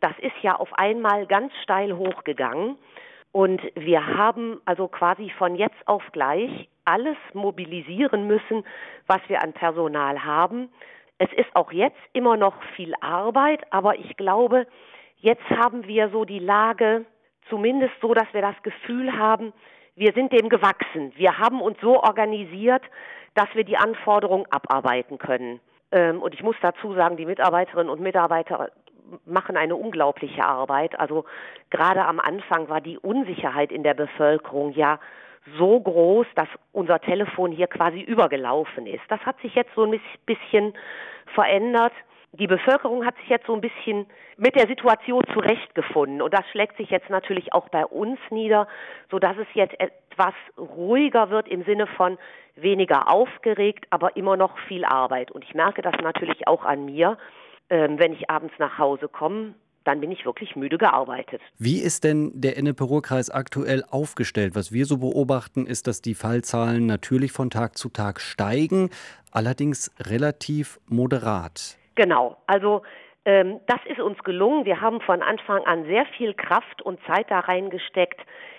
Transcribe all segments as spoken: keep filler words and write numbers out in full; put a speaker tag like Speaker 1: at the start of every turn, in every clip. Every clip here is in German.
Speaker 1: das ist ja auf einmal ganz steil hochgegangen. Und wir haben also quasi von jetzt auf gleich alles mobilisieren müssen, was wir an Personal haben. Es ist auch jetzt immer noch viel Arbeit, aber ich glaube, jetzt haben wir so die Lage zumindest so, dass wir das Gefühl haben, wir sind dem gewachsen. Wir haben uns so organisiert, dass wir die Anforderungen abarbeiten können. Und ich muss dazu sagen, die Mitarbeiterinnen und Mitarbeiter machen eine unglaubliche Arbeit. Also gerade am Anfang war die Unsicherheit in der Bevölkerung ja so groß, dass unser Telefon hier quasi übergelaufen ist. Das hat sich jetzt so ein bisschen verändert. Die Bevölkerung hat sich jetzt so ein bisschen mit der Situation zurechtgefunden und das schlägt sich jetzt natürlich auch bei uns nieder, sodass es jetzt etwas ruhiger wird im Sinne von weniger aufgeregt, aber immer noch viel Arbeit. Und ich merke das natürlich auch an mir, ähm, wenn ich abends nach Hause komme, dann bin ich wirklich müde gearbeitet.
Speaker 2: Wie ist denn der Ennepe-Ruhr-Kreis aktuell aufgestellt? Was wir so beobachten, ist, dass die Fallzahlen natürlich von Tag zu Tag steigen, allerdings relativ moderat.
Speaker 1: Genau, also ähm, das ist uns gelungen. Wir haben von Anfang an sehr viel Kraft und Zeit da reingesteckt,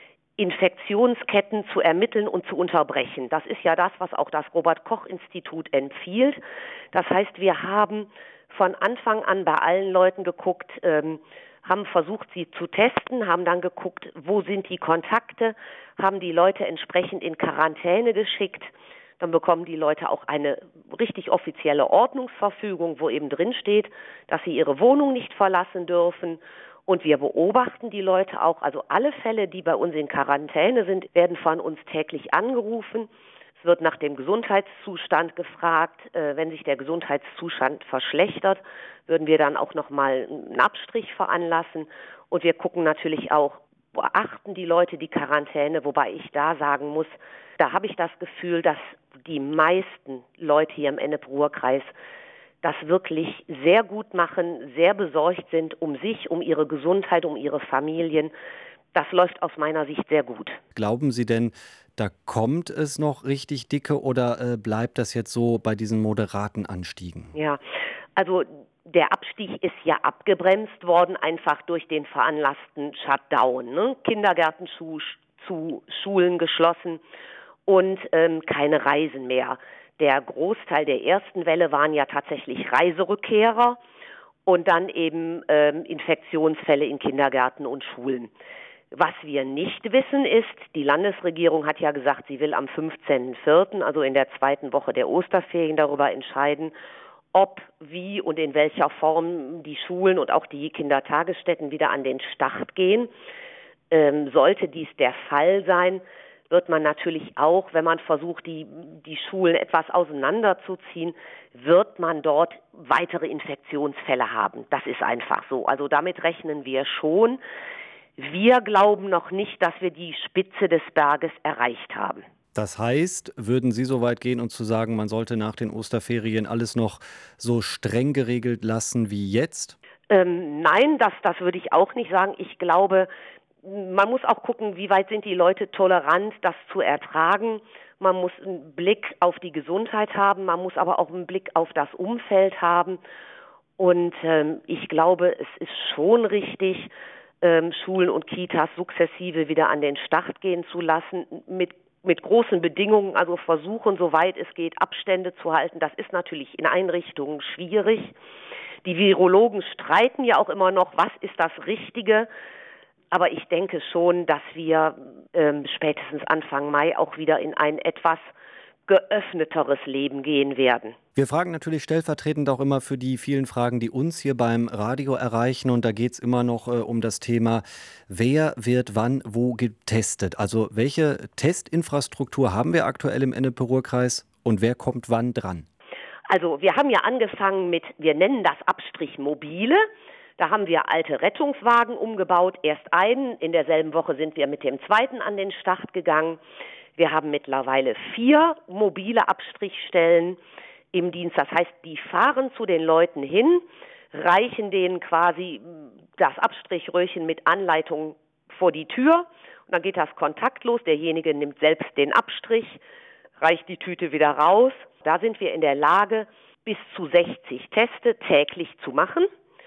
Speaker 1: Infektionsketten zu ermitteln und zu unterbrechen. Das ist ja das, was auch das Robert-Koch-Institut empfiehlt. Das heißt, wir haben von Anfang an bei allen Leuten geguckt, ähm, haben versucht, sie zu testen, haben dann geguckt, wo sind die Kontakte, haben die Leute entsprechend in Quarantäne geschickt. Dann bekommen die Leute auch eine richtig offizielle Ordnungsverfügung, wo eben drin steht, dass sie ihre Wohnung nicht verlassen dürfen. Und wir beobachten die Leute auch. Also alle Fälle, die bei uns in Quarantäne sind, werden von uns täglich angerufen. Es wird nach dem Gesundheitszustand gefragt. Wenn sich der Gesundheitszustand verschlechtert, würden wir dann auch nochmal einen Abstrich veranlassen. Und wir gucken natürlich auch, beachten die Leute die Quarantäne, wobei ich da sagen muss, da habe ich das Gefühl, dass die meisten Leute hier im Ennepe-Ruhr-Kreis das wirklich sehr gut machen, sehr besorgt sind um sich, um ihre Gesundheit, um ihre Familien. Das läuft aus meiner Sicht sehr gut.
Speaker 2: Glauben Sie denn, da kommt es noch richtig dicke oder äh, bleibt das jetzt so bei diesen moderaten Anstiegen?
Speaker 1: Ja, also der Abstieg ist ja abgebremst worden, einfach durch den veranlassten Shutdown. Ne? Kindergärten zu, zu Schulen geschlossen und ähm, keine Reisen mehr. Der Großteil der ersten Welle waren ja tatsächlich Reiserückkehrer und dann eben ähm, Infektionsfälle in Kindergärten und Schulen. Was wir nicht wissen ist, die Landesregierung hat ja gesagt, sie will am fünfzehnten vierten, also in der zweiten Woche der Osterferien, darüber entscheiden, ob, wie und in welcher Form die Schulen und auch die Kindertagesstätten wieder an den Start gehen. Ähm, sollte dies der Fall sein, wird man natürlich auch, wenn man versucht, die, die Schulen etwas auseinanderzuziehen, wird man dort weitere Infektionsfälle haben. Das ist einfach so. Also damit rechnen wir schon. Wir glauben noch nicht, dass wir die Spitze des Berges erreicht haben.
Speaker 2: Das heißt, würden Sie so weit gehen und zu sagen, man sollte nach den Osterferien alles noch so streng geregelt lassen wie jetzt?
Speaker 1: Ähm, nein, das, das würde ich auch nicht sagen. Ich glaube, man muss auch gucken, wie weit sind die Leute tolerant, das zu ertragen. Man muss einen Blick auf die Gesundheit haben, man muss aber auch einen Blick auf das Umfeld haben. Und ähm, ich glaube, es ist schon richtig, ähm, Schulen und Kitas sukzessive wieder an den Start gehen zu lassen, mit mit großen Bedingungen, also versuchen, soweit es geht, Abstände zu halten. Das ist natürlich in Einrichtungen schwierig. Die Virologen streiten ja auch immer noch, was ist das Richtige. Aber ich denke schon, dass wir ähm, spätestens Anfang Mai auch wieder in ein etwas geöffneteres Leben gehen werden.
Speaker 2: Wir fragen natürlich stellvertretend auch immer für die vielen Fragen, die uns hier beim Radio erreichen. Und da geht es immer noch äh, um das Thema, wer wird wann wo getestet? Also welche Testinfrastruktur haben wir aktuell im Ennepe-Ruhr-Kreis und wer kommt wann dran?
Speaker 1: Also wir haben ja angefangen mit, wir nennen das Abstrich Mobile. Da haben wir alte Rettungswagen umgebaut, erst einen. In derselben Woche sind wir mit dem zweiten an den Start gegangen. Wir haben mittlerweile vier mobile Abstrichstellen im Dienst. Das heißt, die fahren zu den Leuten hin, reichen denen quasi das Abstrichröhrchen mit Anleitung vor die Tür. Und dann geht das kontaktlos. Derjenige nimmt selbst den Abstrich, reicht die Tüte wieder raus. Da sind wir in der Lage, bis zu sechzig Teste täglich zu machen.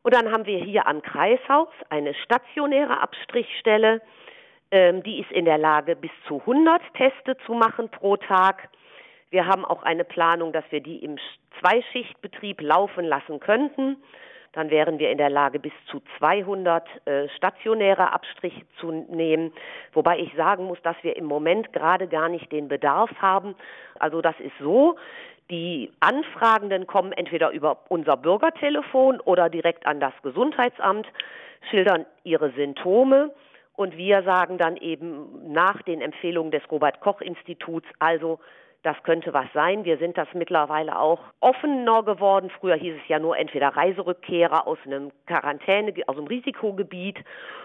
Speaker 1: Und dann haben wir hier am Kreishaus eine stationäre Abstrichstelle. Ähm, die ist in der Lage, bis zu hundert Teste zu machen pro Tag. Wir haben auch eine Planung, dass wir die im Zweischichtbetrieb laufen lassen könnten. Dann wären wir in der Lage, bis zu zweihundert äh, stationäre Abstriche zu nehmen. Wobei ich sagen muss, dass wir im Moment gerade gar nicht den Bedarf haben. Also das ist so, die Anfragenden kommen entweder über unser Bürgertelefon oder direkt an das Gesundheitsamt, schildern ihre Symptome. Und wir sagen dann eben nach den Empfehlungen des Robert-Koch-Instituts, also das könnte was sein. Wir sind das mittlerweile auch offener geworden. Früher hieß es ja nur entweder Reiserückkehrer aus einem Quarantäne, aus einem Risikogebiet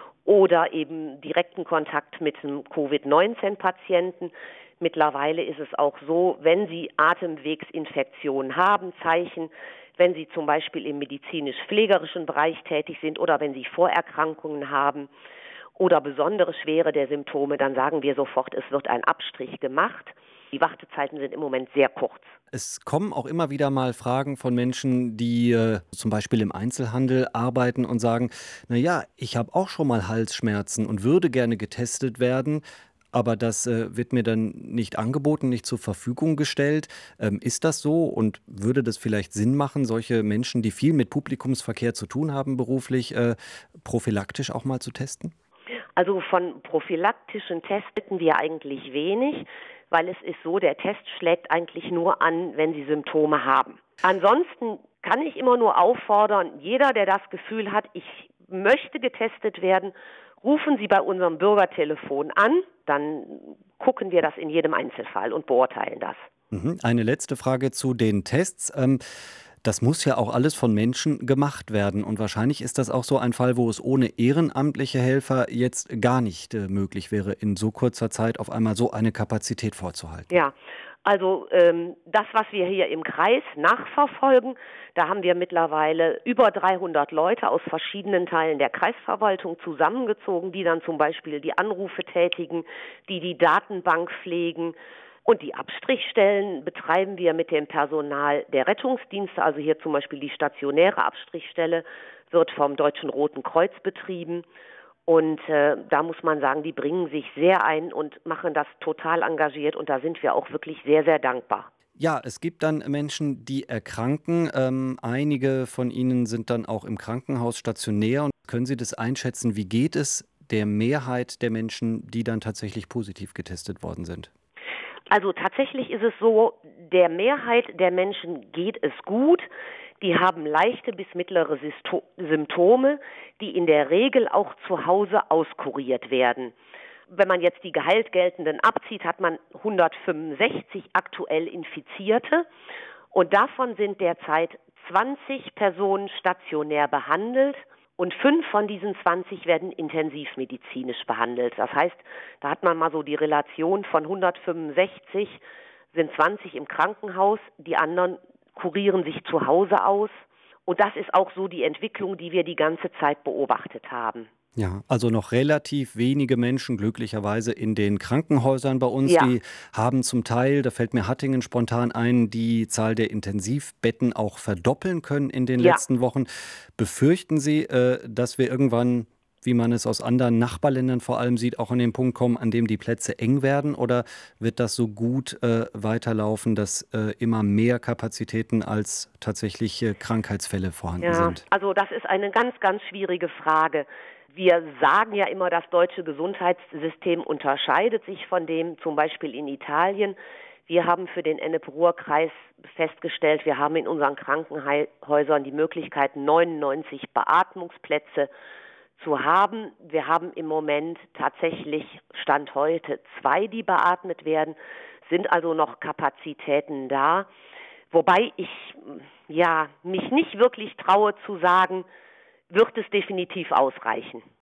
Speaker 1: oder eben direkten Kontakt mit einem Covid neunzehn Patienten. Mittlerweile ist es auch so, wenn Sie Atemwegsinfektionen haben, Zeichen, wenn Sie zum Beispiel im medizinisch-pflegerischen Bereich tätig sind oder wenn Sie Vorerkrankungen haben oder besondere Schwere der Symptome, dann sagen wir sofort, es wird ein Abstrich gemacht. Die Wartezeiten sind im Moment sehr kurz.
Speaker 2: Es kommen auch immer wieder mal Fragen von Menschen, die äh, zum Beispiel im Einzelhandel arbeiten und sagen, na ja, ich habe auch schon mal Halsschmerzen und würde gerne getestet werden, aber das äh, wird mir dann nicht angeboten, nicht zur Verfügung gestellt. Ähm, ist das so und würde das vielleicht Sinn machen, solche Menschen, die viel mit Publikumsverkehr zu tun haben beruflich, äh, prophylaktisch auch mal zu testen?
Speaker 1: Also von prophylaktischen Tests bitten wir eigentlich wenig, weil es ist so, der Test schlägt eigentlich nur an, wenn Sie Symptome haben. Ansonsten kann ich immer nur auffordern, jeder, der das Gefühl hat, ich möchte getestet werden, rufen Sie bei unserem Bürgertelefon an, dann gucken wir das in jedem Einzelfall und beurteilen das.
Speaker 2: Mhm. Eine letzte Frage zu den Tests. Ähm, Das muss ja auch alles von Menschen gemacht werden. Und wahrscheinlich ist das auch so ein Fall, wo es ohne ehrenamtliche Helfer jetzt gar nicht äh, möglich wäre, in so kurzer Zeit auf einmal so eine Kapazität vorzuhalten.
Speaker 1: Ja, also ähm, das, was wir hier im Kreis nachverfolgen, da haben wir mittlerweile über dreihundert Leute aus verschiedenen Teilen der Kreisverwaltung zusammengezogen, die dann zum Beispiel die Anrufe tätigen, die die Datenbank pflegen. Und die Abstrichstellen betreiben wir mit dem Personal der Rettungsdienste, also hier zum Beispiel die stationäre Abstrichstelle wird vom Deutschen Roten Kreuz betrieben. Und äh, da muss man sagen, die bringen sich sehr ein und machen das total engagiert und da sind wir auch wirklich sehr, sehr dankbar.
Speaker 2: Ja, es gibt dann Menschen, die erkranken. Ähm, einige von ihnen sind dann auch im Krankenhaus stationär. Und können Sie das einschätzen? Wie geht es der Mehrheit der Menschen, die dann tatsächlich positiv getestet worden sind?
Speaker 1: Also tatsächlich ist es so, der Mehrheit der Menschen geht es gut. Die haben leichte bis mittlere Systo- Symptome, die in der Regel auch zu Hause auskuriert werden. Wenn man jetzt die geheilt geltenden abzieht, hat man hundertfünfundsechzig aktuell Infizierte und davon sind derzeit zwanzig Personen stationär behandelt. Und fünf von diesen zwanzig werden intensivmedizinisch behandelt. Das heißt, da hat man mal so die Relation von hundertfünfundsechzig sind zwanzig im Krankenhaus, die anderen kurieren sich zu Hause aus. Und das ist auch so die Entwicklung, die wir die ganze Zeit beobachtet haben.
Speaker 2: Ja, also noch relativ wenige Menschen glücklicherweise in den Krankenhäusern bei uns.
Speaker 1: Ja,
Speaker 2: Die haben zum Teil, da fällt mir Hattingen spontan ein, die Zahl der Intensivbetten auch verdoppeln können in den
Speaker 1: ja.
Speaker 2: letzten Wochen. Befürchten Sie, äh, dass wir irgendwann, wie man es aus anderen Nachbarländern vor allem sieht, auch an den Punkt kommen, an dem die Plätze eng werden? Oder wird das so gut äh, weiterlaufen, dass äh, immer mehr Kapazitäten als tatsächliche Krankheitsfälle vorhanden
Speaker 1: Ja,
Speaker 2: sind?
Speaker 1: also das ist eine ganz, ganz schwierige Frage. Wir sagen ja immer, das deutsche Gesundheitssystem unterscheidet sich von dem zum Beispiel in Italien. Wir haben für den Ennepe-Ruhr-Kreis festgestellt, wir haben in unseren Krankenhäusern die Möglichkeit, neunundneunzig Beatmungsplätze zu haben. Wir haben im Moment tatsächlich, Stand heute, zwei, die beatmet werden, sind also noch Kapazitäten da. Wobei ich ja, mich nicht wirklich traue zu sagen, wird es definitiv ausreichen.